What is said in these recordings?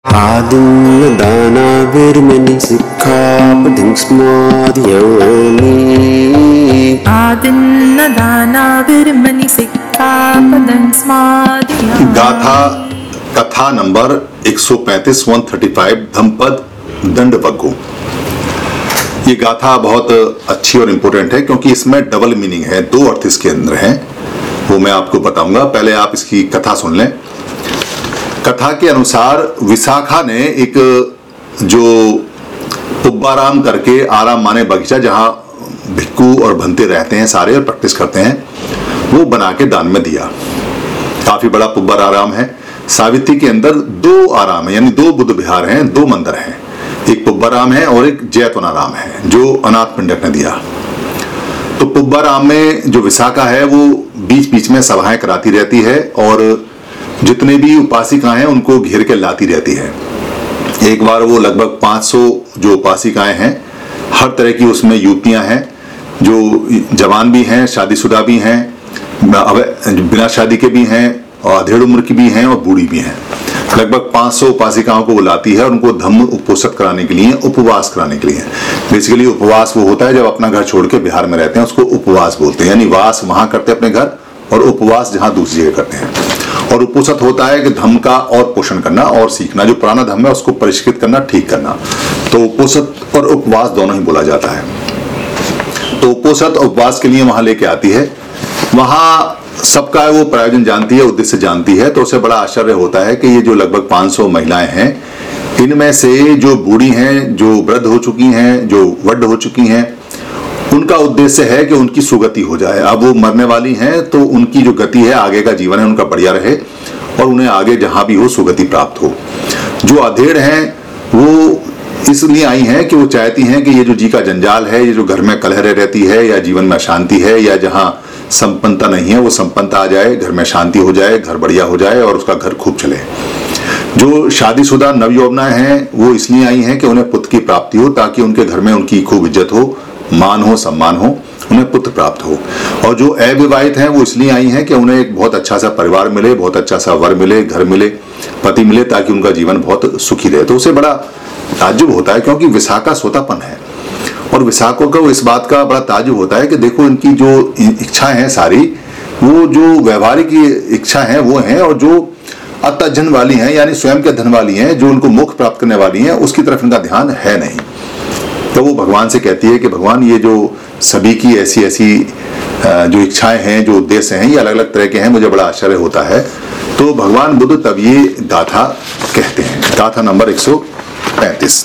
आदिन्न दानाविर्मणि सिक्खापदं स्मादयामि। आदिन्न दानाविर्मणि सिक्खापदं स्मादयामि। गाथा कथा नंबर 135 135 धम्पद दंडवग्गु। ये गाथा बहुत अच्छी और इम्पोर्टेंट है क्योंकि इसमें डबल मीनिंग है, दो अर्थ इसके अंदर हैं, वो मैं आपको बताऊंगा। पहले आप इसकी कथा सुन लें। कथा के अनुसार विशाखा ने एक जो पुब्बाराम करके आराम माने बगीचा जहां भिक्खू और भंते रहते हैं सारे और प्रैक्टिस करते हैं, वो बना के दान में दिया। काफी बड़ा पुब्बार आराम है। सावित्री के अंदर दो आराम है, यानी दो बुद्ध विहार हैं, दो मंदिर हैं, एक पुब्बाराम है और एक जैतवनाराम है जो अनाथ पिंडक ने दिया। तो पुब्बाराम में जो विशाखा है वो बीच बीच में सभाएं कराती रहती है और जितने भी उपासिकाएं हैं उनको घेर के लाती रहती है। एक बार वो लगभग 500 जो उपासिकाएं हैं, हर तरह की उसमें युवतियां हैं, जो जवान भी हैं, शादीशुदा भी हैं, बिना शादी के भी हैं, और अधेड़ उम्र की भी हैं और बूढ़ी भी हैं। लगभग 500 उपासिकाओं को वो लाती है और उनको धम्म उपोषित कराने के लिए, उपवास कराने के लिए। बेसिकली उपवास वो होता है जब अपना घर छोड़ के बिहार में रहते हैं, उसको उपवास बोलते हैं, यानी वास वहां करते हैं अपने घर और उपवास जहां दूसरी जगह करते हैं। और उपोषित होता है कि धम्म का और पोषण करना और सीखना, जो पुराना धम्म है उसको परिष्कृत करना, ठीक करना। तो उपोषित और उपवास दोनों ही बोला जाता है। तो उपोषित उपवास के लिए वहां लेके आती है। वहां सबका वो प्रयोजन जानती है, उद्देश्य जानती है। तो उसे बड़ा आश्चर्य होता है कि ये जो लगभग 500 महिलाएं हैं, इनमें से जो बूढ़ी हैं, जो वृद्ध हो चुकी हैं, जो वृद्ध हो चुकी हैं, उनका उद्देश्य है कि उनकी सुगति हो जाए। अब वो मरने वाली हैं तो उनकी जो गति है, आगे का जीवन है उनका बढ़िया रहे और उन्हें आगे जहां भी हो सुगति प्राप्त हो। जो अधेड़ हैं वो इसलिए आई हैं कि वो चाहती हैं कि ये जो जी का जंजाल है, ये जो घर में कलह रहती है या जीवन में अशांति है या जहां संपन्नता नहीं है वो संपन्नता आ जाए, घर में शांति हो जाए, घर बढ़िया हो जाए और उसका घर खूब चले। जो शादीशुदा नवयौवनाएं हैं वो इसलिए आई हैं कि उन्हें पुत्र की प्राप्ति हो, ताकि उनके घर में उनकी खूब इज्जत हो, मान हो, सम्मान हो, उन्हें पुत्र प्राप्त हो। और जो अविवाहित हैं वो इसलिए आई हैं कि उन्हें एक बहुत अच्छा सा परिवार मिले, बहुत अच्छा सा वर मिले, घर मिले, पति मिले, ताकि उनका जीवन बहुत सुखी रहे। तो उसे बड़ा ताज्जुब होता है क्योंकि विशाखा सोतापन है और विशाखों को इस बात का बड़ा ताज्जुब होता है कि देखो इनकी जो इच्छाएं हैं सारी, वो जो व्यवहारिक इच्छा है वो हैं, और जो अतधन वाली हैं यानी स्वयं के धन वाली हैं, जो उनको मोक्ष प्राप्त करने वाली हैं, उसकी तरफ इनका ध्यान है नहीं। तो वो भगवान से कहती है कि भगवान ये जो सभी की ऐसी ऐसी जो इच्छाएं हैं, जो उद्देश्य हैं, ये अलग अलग तरह के हैं, मुझे बड़ा आश्चर्य होता है। तो भगवान बुद्ध तब ये गाथा कहते हैं। गाथा नंबर 135।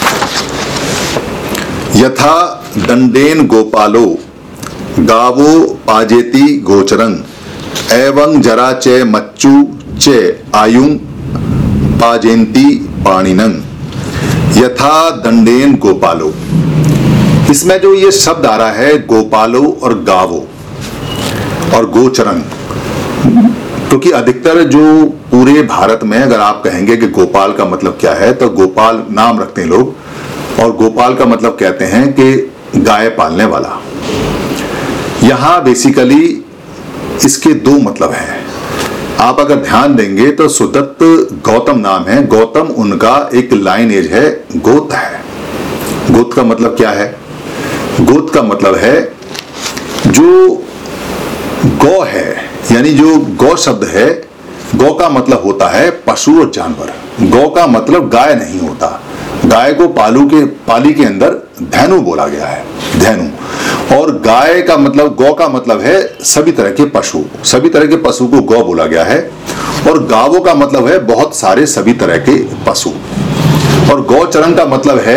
यथा दंडेन गोपालो गावो पाजेति गोचरं एवं जरा च मच्चु च आयुं पाजेन्ति पाणिनं। यथा दंडेन गोपालो, इसमें जो ये शब्द आ रहा है गोपालो और गावो और गोचरंग, क्योंकि अधिकतर जो पूरे भारत में अगर आप कहेंगे कि गोपाल का मतलब क्या है, तो गोपाल नाम रखते हैं लोग, और गोपाल का मतलब कहते हैं कि गाय पालने वाला। यहां बेसिकली इसके दो मतलब हैं। आप अगर ध्यान देंगे तो सुदत्त गौतम नाम है, गौतम उनका एक लाइनेज है, गोत है। गोत का मतलब क्या है? गोत का मतलब है जो गौ है, यानी जो गौ शब्द है, गौ का मतलब होता है पशु और जानवर। गौ का मतलब गाय नहीं होता। गाय को पाली के अंदर धैनु बोला गया है, धैनु। और गाय का मतलब, गौ का मतलब है सभी तरह के पशु, सभी तरह के पशु को गौ बोला गया है। और गावों का मतलब है बहुत सारे सभी तरह के पशु। और गौचरण का मतलब है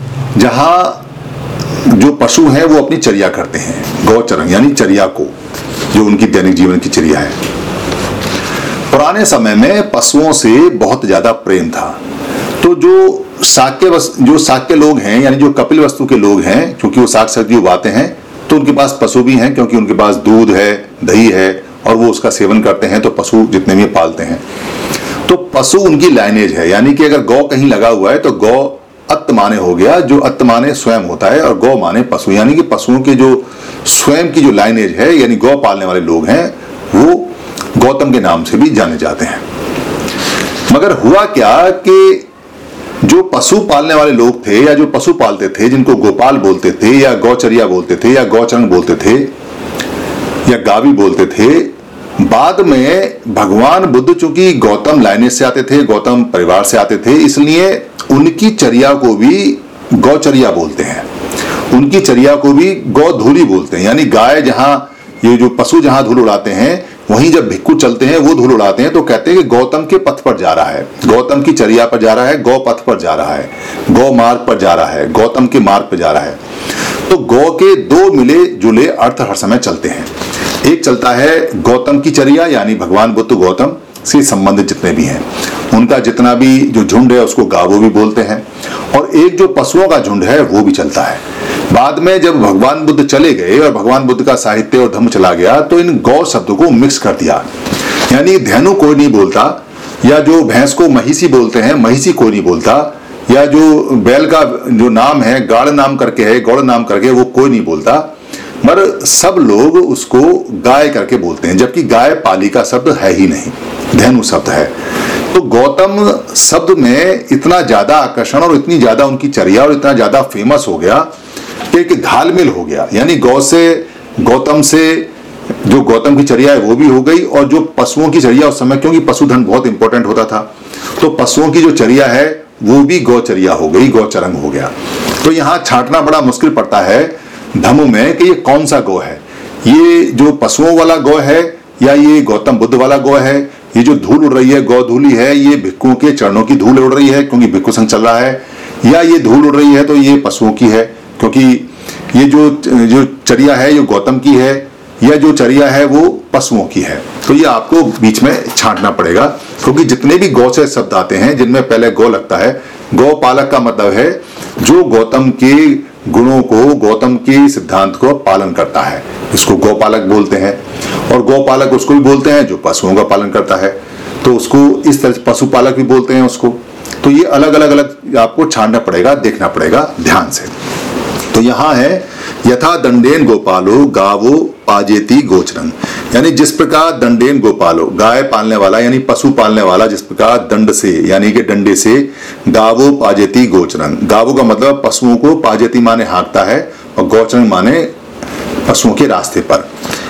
जहां जो पशु हैं वो अपनी चर्या करते हैं। गौचरण यानी चर्या को, जो उनकी दैनिक जीवन की चर्या है। पुराने समय में पशुओं से बहुत ज्यादा प्रेम था। तो जो शाक्य लोग हैं, यानी जो कपिल वस्तु के लोग हैं, क्योंकि वो साग सब्जी उगाते हैं, तो उनके पास पशु भी हैं, क्योंकि उनके पास दूध है, दही है, और वो उसका सेवन करते हैं। तो पशु जितने भी पालते हैं, तो पशु उनकी लाइनेज है। यानी कि अगर गौ कहीं लगा हुआ है तो गौ अत्त माने हो गया, जो अत्त माने स्वयं होता है, और गौ माने पशु, यानी कि पशुओं के जो स्वयं की जो लाइनेज है, यानी गौ पालने वाले लोग हैं, वो गौतम के नाम से भी जाने जाते हैं। मगर हुआ क्या कि जो पशु पालने वाले लोग थे या जो पशु पालते थे, जिनको गोपाल बोलते थे या गौचरिया बोलते थे या गौचरण बोलते थे या गावी बोलते थे, बाद में भगवान बुद्ध चूंकि गौतम लाइनेज से आते थे, गौतम परिवार से आते थे, इसलिए उनकी चर्या को भी गौचर्या बोलते हैं, उनकी चर्या को भी गौधूली बोलते हैं। यानी गाय जहां, ये जो पशु जहां धूल उड़ाते हैं, वहीं जब भिक्खु चलते हैं वो धूल उड़ाते हैं तो कहते हैं कि गौतम के पथ पर जा रहा है, गौतम की चर्या पर जा रहा है, गौ पथ पर जा रहा है, गौ मार्ग पर जा रहा है, गौतम के मार्ग पर जा रहा है। तो गौ के दो मिले जुले अर्थ हर समय चलते हैं। एक चलता है गौतम की चर्या, यानी भगवान बुद्ध गौतम से संबंधित जितने भी हैं उनका जितना भी जो झुंड है उसको गावो भी बोलते हैं, और एक जो पशुओं का झुंड है वो भी चलता है। बाद में जब भगवान बुद्ध चले गए और भगवान बुद्ध का साहित्य और धर्म चला गया तो इन गौ शब्द को मिक्स कर दिया, यानी धेनु कोई नहीं बोलता, या जो भैंस को महिषी बोलते हैं महिषी कोई नहीं बोलता, या जो बैल का जो नाम है गाड़ नाम करके है, गौड़ नाम करके, वो कोई नहीं बोलता, मगर सब लोग उसको गाय करके बोलते हैं, जबकि गाय पाली का शब्द है ही नहीं, धेनु शब्द है। तो गौतम शब्द में इतना ज्यादा आकर्षण और इतनी ज्यादा उनकी चर्या और इतना ज्यादा फेमस हो गया कि एक घालमेल हो गया, यानी गौ से गौतम से जो गौतम की चर्या है वो भी हो गई, और जो पशुओं की चर्या उस समय, क्योंकि पशुधन बहुत इंपॉर्टेंट होता था, तो पशुओं की जो चर्या है वो भी गौचर्या हो गई, गौचरंग हो गया। तो यहाँ छांटना बड़ा मुश्किल पड़ता है धम्म में कि ये कौन सा गौ है, ये जो पशुओं वाला गौ है या ये गौतम बुद्ध वाला गौ है। ये जो धूल उड़ रही है गौधूली है, ये भिक्खुओं के चरणों की धूल उड़ रही है क्योंकि भिक्खु संघ चल रहा है, या ये धूल उड़ रही है तो ये पशुओं की है क्योंकि ये जो चर्या है ये गौतम की है, या जो चर्या है वो पशुओं की है। तो ये आपको बीच में छांटना पड़ेगा, क्योंकि जितने भी गौ से शब्द आते हैं जिनमें पहले गौ लगता है, गौपालक का मतलब है जो गौतम के गुणों को, गौतम के सिद्धांत को पालन करता है, इसको गौपालक बोलते हैं। और गौपालक उसको भी बोलते हैं जो पशुओं का पालन करता है, तो उसको इस तरह पशुपालक भी बोलते हैं उसको। तो ये अलग अलग आपको छांटना पड़ेगा, देखना पड़ेगा ध्यान से। तो यहाँ है यथा दंडेन गोपालो गावो पाजेती गोचरन, यानी जिस प्रकार दंडेन गोपालो गाय पालने वाला यानी पशु पालने वाला जिस प्रकार दंड से यानी कि डंडे से गावो पाजेती गोचरन, गावो का मतलब पशुओं को, पाजेती माने हाँकता है और गोचरन माने पशुओं के रास्ते पर।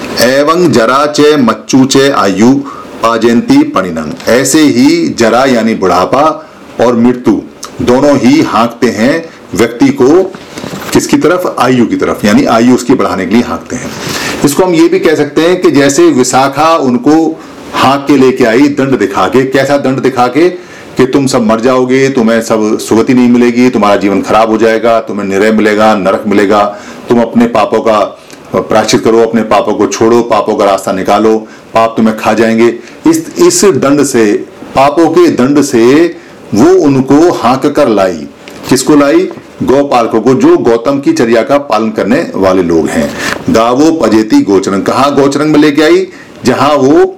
एवं जरा चे मच्चू चे आयु पाजयंती पणिनंग, ऐसे ही जरा यानी बुढ़ापा और मृत्यु दोनों ही हाँकते हैं व्यक्ति को किसकी तरफ, आयु की तरफ, यानी आयु उसकी बढ़ाने के लिए हाँकते हैं। इसको हम ये भी कह सकते हैं कि जैसे विशाखा उनको हाँक के लेके आई दंड दिखा के, कैसा दंड दिखा के कि तुम सब मर जाओगे, तुम्हें सब सुगति नहीं मिलेगी, तुम्हारा जीवन खराब हो जाएगा, तुम्हें निरय मिलेगा, नरक मिलेगा, तुम अपने पापों का प्रायश्चित करो, अपने पापों को छोड़ो, पापों का रास्ता निकालो, पाप तुम्हें खा जाएंगे। इस दंड से, पापों के दंड से वो उनको हाँक कर लाई। किसको लाई? गौपालकों को, जो गौतम की चर्या का पालन करने वाले लोग हैं। गावो पजेती गोचरंग, कहाँ गोचरंग में लेके आई? जहां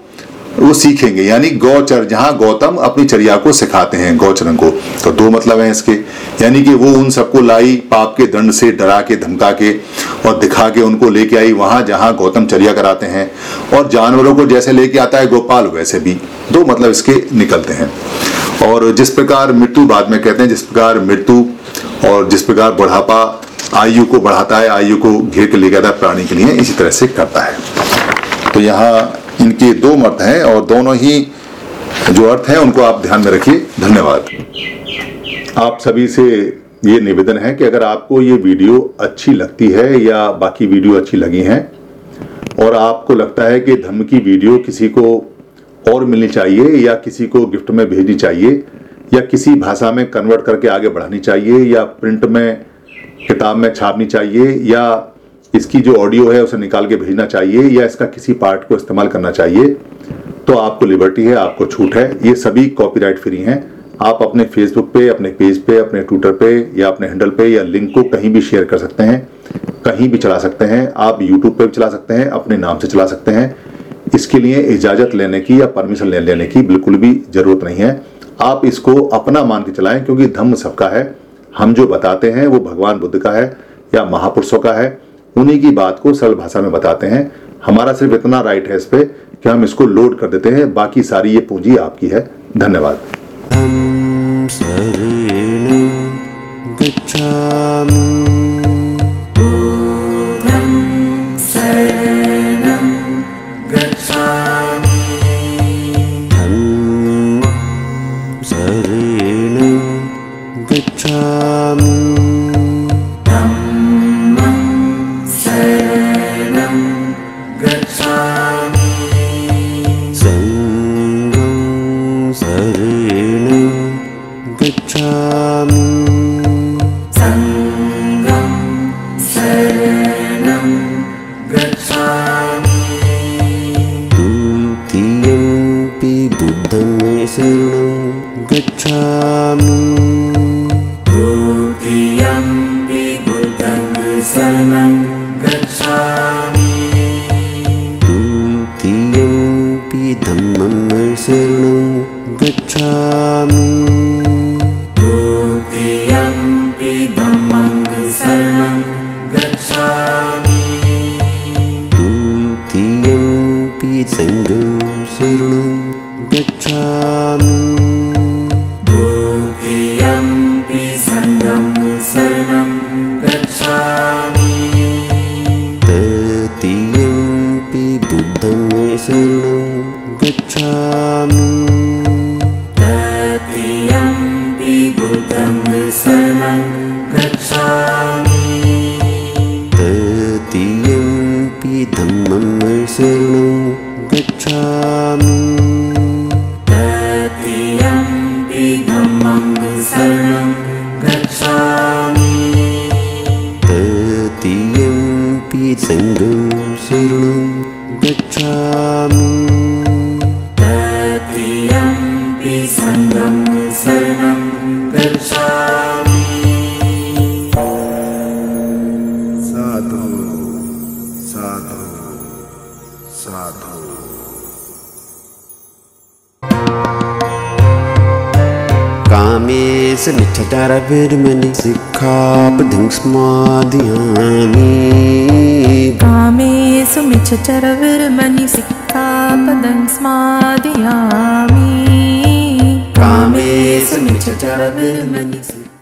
वो सीखेंगे, यानी गौचर, जहां गौतम अपनी चर्या को सिखाते हैं गौचरंग को। तो दो मतलब हैं इसके, यानी कि वो उन सबको लाई पाप के दंड से डरा के, धमका के और दिखा के उनको लेके आई वहां जहां गौतम चर्या कराते हैं। और जानवरों को जैसे लेके आता है गोपाल, वैसे भी दो मतलब इसके निकलते हैं। और जिस प्रकार मृत्यु बाद में कहते हैं, जिस प्रकार मृत्यु और जिस प्रकार बुढ़ापा आयु को बढ़ाता है, आयु को घेर के लेके आता है प्राणी के लिए, इसी तरह से करता है। तो यहाँ इनके दो अर्थ हैं और दोनों ही जो अर्थ हैं उनको आप ध्यान में रखिए। धन्यवाद। आप सभी से ये निवेदन है कि अगर आपको ये वीडियो अच्छी लगती है या बाकी वीडियो अच्छी लगी हैं और आपको लगता है कि धम्म की वीडियो किसी को और मिलनी चाहिए या किसी को गिफ्ट में भेजनी चाहिए या किसी भाषा में कन्वर्ट करके आगे बढ़ानी चाहिए या प्रिंट में किताब में छापनी चाहिए या इसकी जो ऑडियो है उसे निकाल के भेजना चाहिए या इसका किसी पार्ट को इस्तेमाल करना चाहिए, तो आपको लिबर्टी है, आपको छूट है। ये सभी कॉपीराइट फ्री हैं। आप अपने फेसबुक पे, अपने पेज पे, अपने ट्विटर पे या अपने हैंडल पे या लिंक को कहीं भी शेयर कर सकते हैं, कहीं भी चला सकते हैं। आप यूट्यूब पे भी चला सकते हैं, अपने नाम से चला सकते हैं। इसके लिए इजाज़त लेने की या परमिशन लेने की बिल्कुल भी ज़रूरत नहीं है। आप इसको अपना मान के चलाएं, क्योंकि धम्म सबका है। हम जो बताते हैं वो भगवान बुद्ध का है या महापुरुषों का है, उन्हीं की बात को सरल भाषा में बताते हैं। हमारा सिर्फ इतना राइट है इस पे कि हम इसको लोड कर देते हैं, बाकी सारी ये पूंजी आपकी है। धन्यवाद। बुद्धं शरणं गच्छामि बुद्धं शरणं गच्छामि धम्मं शरणं गच्छामि धम्मं शरणं गच्छामि संघं शरणं गच्छामि संघं शरणं गच्छामि द्वितीयंपि बुद्धं शरणं गच्छामि द्वितीयंपि बुद्धं शरणं गच्छामि द्वितीयंपि धम्मं शरणं गच्छामि द्वितीयंपि धम्मं शरणं गच्छामि द्वितीयंपि संघं शरणं गच्छामि द्वितीयंपि संघं शरणं गच्छामि तृतीयंपि बुद्धं शरणं गच्छामि तृतीयंपि बुद्धं शरणं गच्छामि तृतीयंपि धम्मं शरणं गच्छामि तृतीयंपि धम्मं शरणं गच्छामि तृतीयंपि संघं शरणं गच्छामि तृतीयंपि संघं शरणं गच्छामि साधु साधु साधु कामेश मिच्छाचारविर्मणि सिक्खापदं समादयामि कामेषु मिच्छचरविर्मणि सिक्खापदं समादयामि कामेश मिच्छाचारविर्मणि